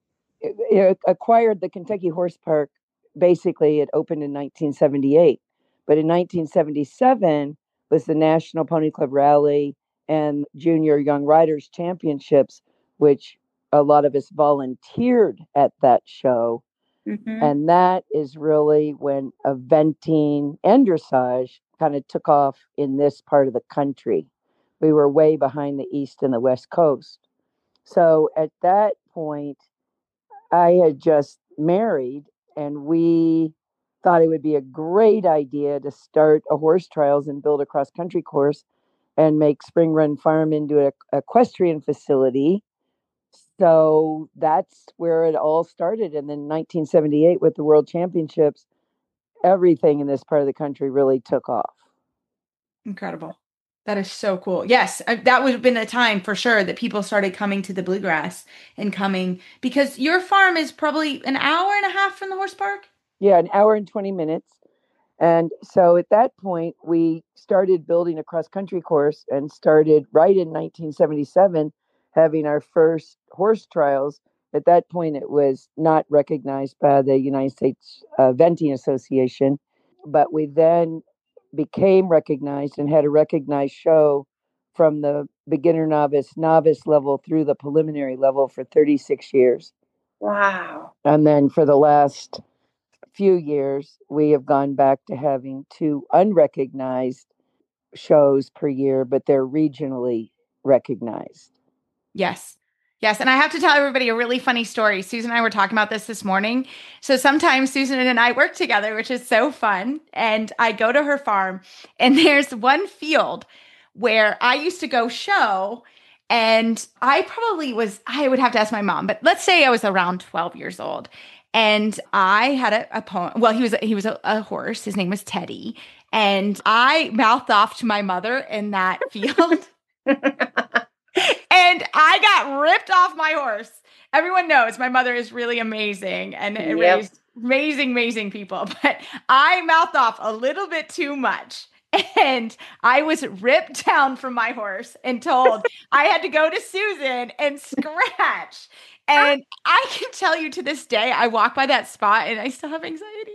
acquired the Kentucky Horse Park. Basically, it opened in nineteen seventy-eight, but in nineteen seventy-seven was the National Pony Club Rally and Junior Young Riders Championships, which a lot of us volunteered at that show. Mm-hmm. And that is really when eventing and dressage kind of took off in this part of the country. We were way behind the East and the West Coast. So at that point, I had just married, and we thought it would be a great idea to start a horse trials and build a cross-country course and make Spring Run Farm into an equestrian facility. So that's where it all started. And then nineteen seventy-eight with the World Championships, everything in this part of the country really took off. Incredible. That is so cool. Yes, that would have been a time for sure that people started coming to the bluegrass and coming, because your farm is probably an hour and a half from the horse park. Yeah, an hour and twenty minutes. And so at that point, we started building a cross-country course and started right in nineteen seventy-seven having our first horse trials. At that point, it was not recognized by the United States uh, Eventing Association, but we then became recognized and had a recognized show from the beginner novice, novice level through the preliminary level for thirty-six years. Wow. And then for the last few years, we have gone back to having two unrecognized shows per year, but they're regionally recognized. Yes. Yes. And I have to tell everybody a really funny story. Susan and I were talking about this this morning. So sometimes Susan and I work together, which is so fun. And I go to her farm, and there's one field where I used to go show. And I probably was, I would have to ask my mom, but let's say I was around twelve years old. And I had a, a pony. Well, he was he was a, a horse. His name was Teddy. And I mouthed off to my mother in that field. And I got ripped off my horse. Everyone knows my mother is really amazing and Yep. raised amazing, amazing people. But I mouthed off a little bit too much. And I was ripped down from my horse and told I had to go to Susan and scratch. And I can tell you to this day, I walk by that spot and I still have anxiety.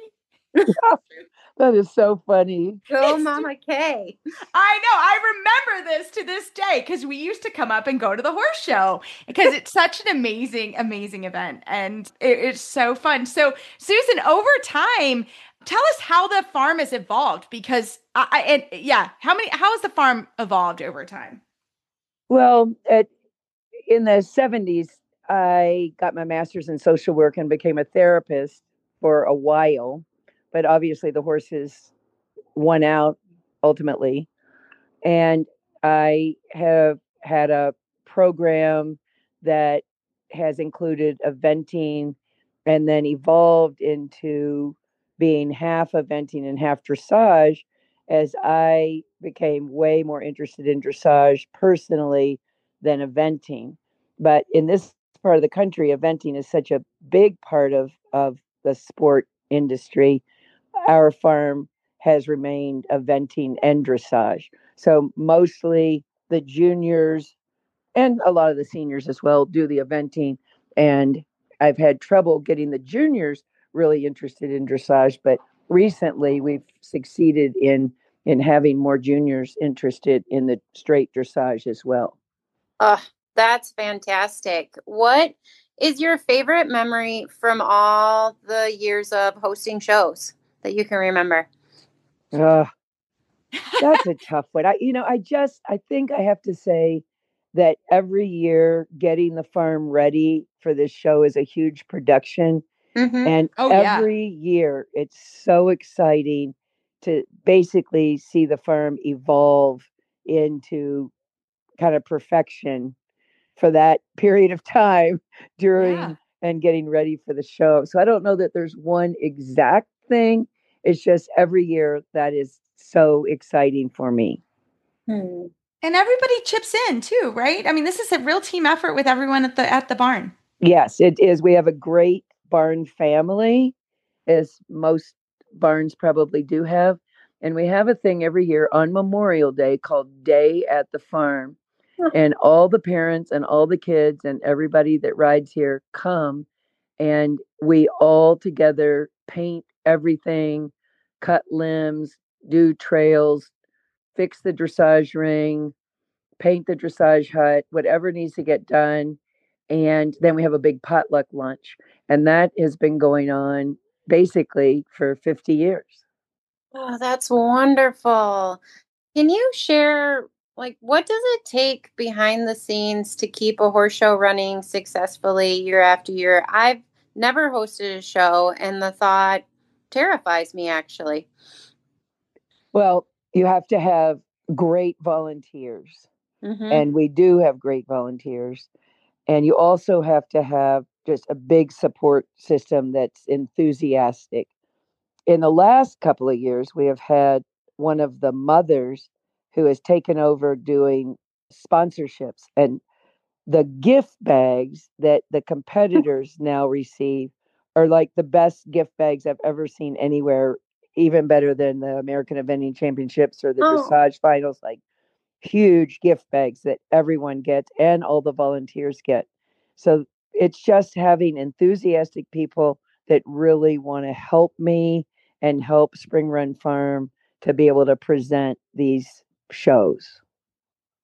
That is so funny. Go Mama K. I know. I remember this to this day because we used to come up and go to the horse show because it's such an amazing, amazing event. And it, it's so fun. So, Susan, over time, tell us how the farm has evolved because I, I and yeah, how many, how has the farm evolved over time? Well, at, in the seventies, I got my master's in social work and became a therapist for a while. But obviously the horses won out ultimately. And I have had a program that has included eventing and then evolved into being half eventing and half dressage as I became way more interested in dressage personally than eventing. But in this part of the country, eventing is such a big part of, of the sport industry. Our farm has remained eventing and dressage. So mostly the juniors and a lot of the seniors as well do the eventing. And I've had trouble getting the juniors really interested in dressage, but recently we've succeeded in in having more juniors interested in the straight dressage as well. Oh, that's fantastic. What is your favorite memory from all the years of hosting shows that you can remember? Uh, that's a tough one. I, you know, I just, I think I have to say that every year getting the farm ready for this show is a huge production. Mm-hmm. And Oh, yeah. every year it's so exciting to basically see the farm evolve into kind of perfection for that period of time during Yeah. and getting ready for the show. So I don't know that there's one exact thing. It's just every year that is so exciting for me. Hmm. And everybody chips in too, right? I mean, this is a real team effort with everyone at the at the barn. Yes, it is. We have a great barn family, as most barns probably do have. And we have a thing every year on Memorial Day called Day at the Farm. And all the parents and all the kids and everybody that rides here come, and we all together paint everything, cut limbs, do trails, fix the dressage ring, paint the dressage hut, whatever needs to get done. And then we have a big potluck lunch. And that has been going on basically for fifty years. Oh, that's wonderful. Can you share, like, what does it take behind the scenes to keep a horse show running successfully year after year? I've never hosted a show, and the thought terrifies me, actually. Well, you have to have great volunteers. Mm-hmm. And we do have great volunteers. And you also have to have just a big support system that's enthusiastic. In the last couple of years, we have had one of the mothers who has taken over doing sponsorships, and the gift bags that the competitors now receive are like the best gift bags I've ever seen anywhere, even better than the American Eventing Championships or the Oh. dressage finals, like huge gift bags that everyone gets and all the volunteers get. So it's just having enthusiastic people that really want to help me and help Spring Run Farm to be able to present these shows.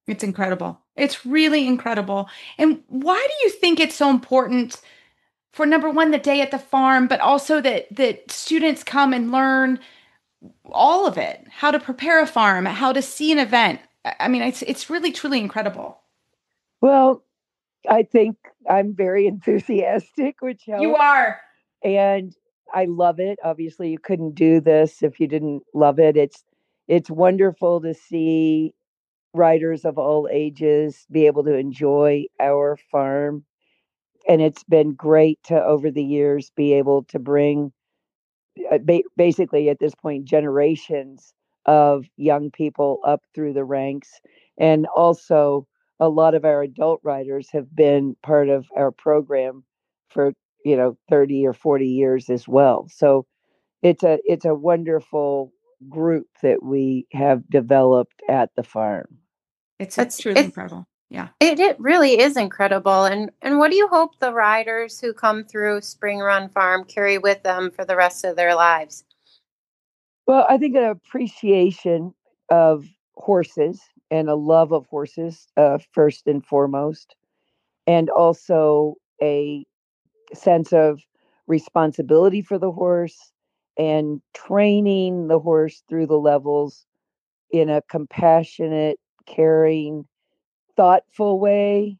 It's incredible. It's really incredible. And why do you think it's so important for, number one, the day at the farm, but also that that students come and learn all of it, how to prepare a farm, how to see an event? I mean, it's it's really, truly incredible. Well, I think I'm very enthusiastic, which helps. You are. And I love it. Obviously, you couldn't do this if you didn't love it. It's it's wonderful to see riders of all ages be able to enjoy our farm. And it's been great to, over the years, be able to bring uh, ba- basically at this point generations of young people up through the ranks. And also, a lot of our adult riders have been part of our program for, you know, thirty or forty years as well. So it's a it's a wonderful group that we have developed at the farm. It's, It's it's truly it's incredible. Yeah. it, it really is incredible. And and what do you hope the riders who come through Spring Run Farm carry with them for the rest of their lives? Well, I think an appreciation of horses and a love of horses, uh, first and foremost, and also a sense of responsibility for the horse and training the horse through the levels in a compassionate, caring, thoughtful way.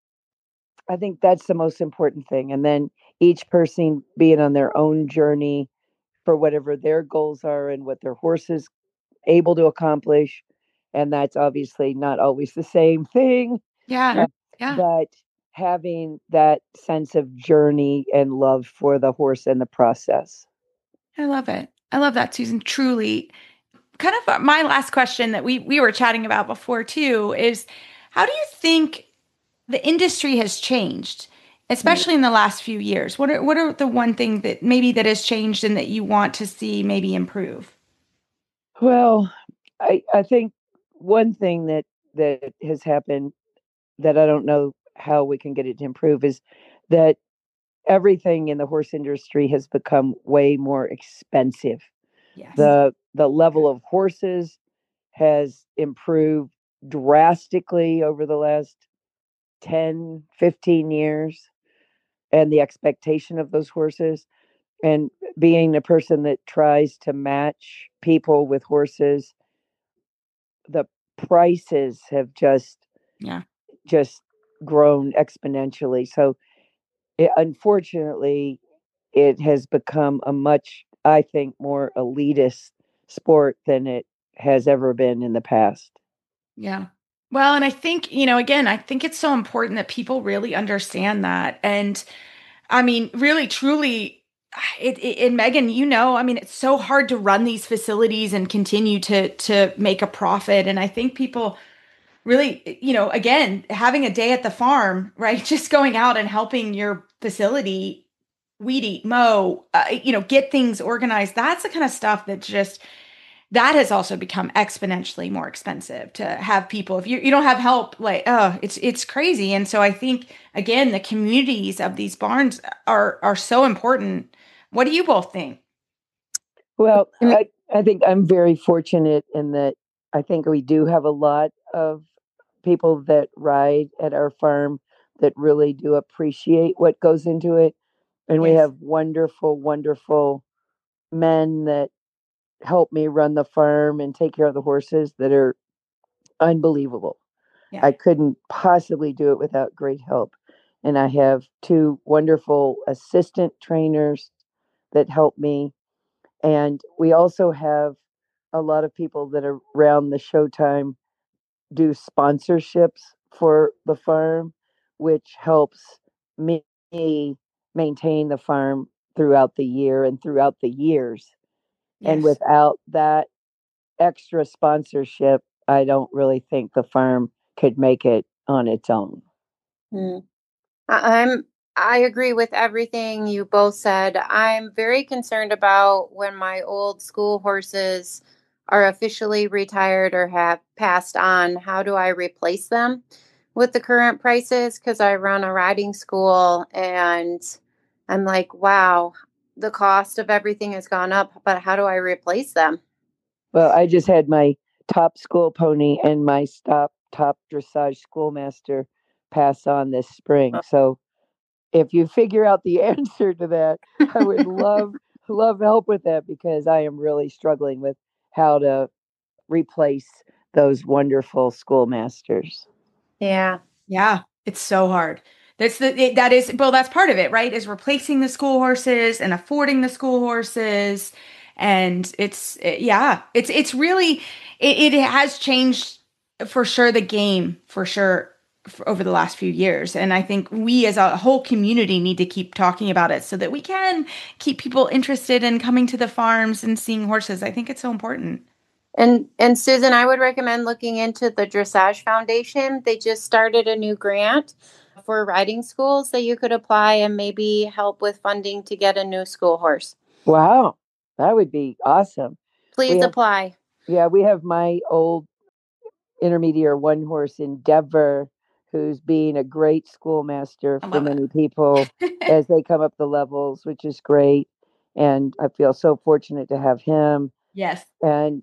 I think that's the most important thing. And then each person being on their own journey for whatever their goals are and what their horse is able to accomplish. And that's obviously not always the same thing. Yeah. Uh, Yeah. but having that sense of journey and love for the horse and the process. I love it. I love that, Susan. Truly. Kind of my last question that we we were chatting about before too is, how do you think the industry has changed, especially in the last few years? What are what are the one thing that maybe that has changed and that you want to see maybe improve? Well, I I think one thing that that has happened that I don't know how we can get it to improve is that everything in the horse industry has become way more expensive. Yes. The the level of horses has improved drastically over the last ten, fifteen years, and the expectation of those horses. And being a person that tries to match people with horses, the prices have just Yeah. just grown exponentially. So it, unfortunately, it has become a much, I think, more elitist sport than it has ever been in the past. Yeah. Well, and I think, you know, again, I think it's so important that people really understand that. And I mean, really, truly, it, it, and Megan, you know, I mean, it's so hard to run these facilities and continue to to make a profit. And I think people really, you know, again, having a day at the farm, right? Just going out and helping your facility weed eat, mow, uh, you know, get things organized. That's the kind of stuff that just, that has also become exponentially more expensive to have people. If you, you don't have help, like, oh, it's, it's crazy. And so I think, again, the communities of these barns are, are so important. What do you both think? Well, I, I think I'm very fortunate in that I think we do have a lot of people that ride at our farm that really do appreciate what goes into it. And we Yes. have wonderful, wonderful men that help me run the farm and take care of the horses that are unbelievable. Yeah. I couldn't possibly do it without great help. And I have two wonderful assistant trainers that help me. And we also have a lot of people that are around the showtime do sponsorships for the farm, which helps me maintain the farm throughout the year and throughout the years. Yes. And without that extra sponsorship, I don't really think the farm could make it on its own. Hmm. I- I'm I agree with everything you both said. I'm very concerned about when my old school horses are officially retired or have passed on. How do I replace them with the current prices? Because I run a riding school and I'm like, wow, the cost of everything has gone up, but how do I replace them? Well, I just had my top school pony and my stop top dressage schoolmaster pass on this spring. So if you figure out the answer to that, I would love love help with that, because I am really struggling with how to replace those wonderful schoolmasters. Yeah. Yeah, it's so hard. That's the it, that is well, that's part of it, right? Is replacing the school horses and affording the school horses, and it's it, yeah, it's it's really it, it has changed for sure the game for sure for over the last few years, and I think we as a whole community need to keep talking about it so that we can keep people interested in coming to the farms and seeing horses. I think it's so important. And and Susan, I would recommend looking into the Dressage Foundation. They just started a new grant for riding schools that you could apply and maybe help with funding to get a new school horse. Wow, that would be awesome. Please We have- apply. Yeah, we have my old intermediate one horse Endeavor, who's being a great schoolmaster I for love it. many people as they come up the levels, which is great. And I feel so fortunate to have him. Yes. And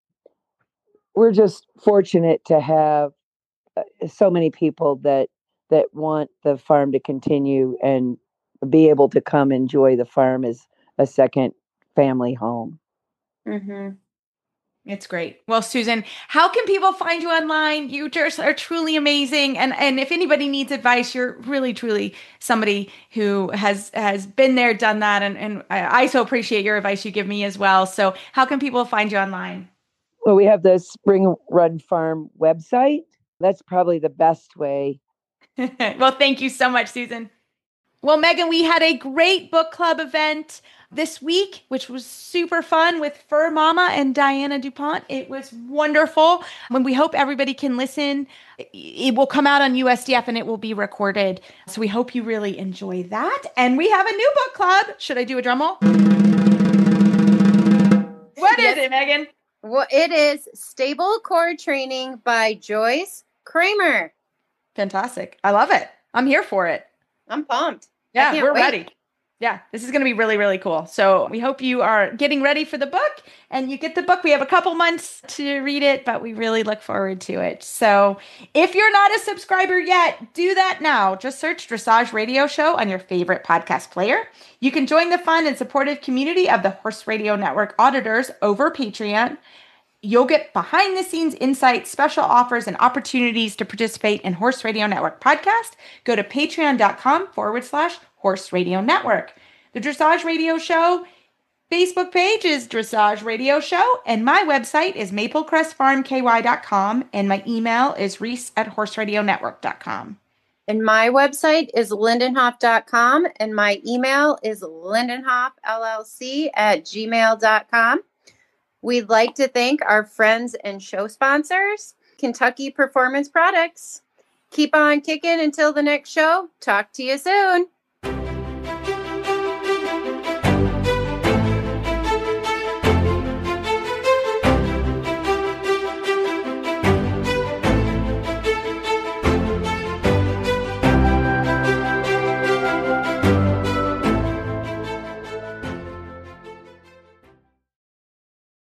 we're just fortunate to have uh, so many people that that want the farm to continue and be able to come enjoy the farm as a second family home. Mm-hmm. It's great. Well, Susan, how can people find you online? You just are truly amazing. And and if anybody needs advice, you're really, truly somebody who has has been there, done that. And, and I, I so appreciate your advice you give me as well. So how can people find you online? Well, we have the Spring Run Farm website. That's probably the best way. Well, thank you so much, Susan. Well, Megan, we had a great book club event this week, which was super fun with Fur Mama and Diana DuPont. It was wonderful. When we hope everybody can listen, it will come out on U S D F and it will be recorded. So we hope you really enjoy that. And we have a new book club. Should I do a drum roll? What is it, Megan? Well, it is Stable Core Training by Joyce Kramer. Fantastic. I love it. I'm here for it. I'm pumped. Yeah, we're wait. ready. Yeah, this is going to be really, really cool. So we hope you are getting ready for the book and you get the book. We have a couple months to read it, but we really look forward to it. So if you're not a subscriber yet, do that now. Just search Dressage Radio Show on your favorite podcast player. You can join the fun and supportive community of the Horse Radio Network auditors over Patreon. You'll get behind the scenes insights, special offers, and opportunities to participate in Horse Radio Network podcast. Go to patreon.com forward slash Horse Radio Network. The Dressage Radio Show Facebook page is Dressage Radio Show, and my website is maple crest farm k y dot com, and my email is reese at horse radio network dot com. And my website is lindenhoff dot com, and my email is lindenhoff l l c at gmail dot com. We'd like to thank our friends and show sponsors, Kentucky Performance Products. Keep on kicking until the next show. Talk to you soon.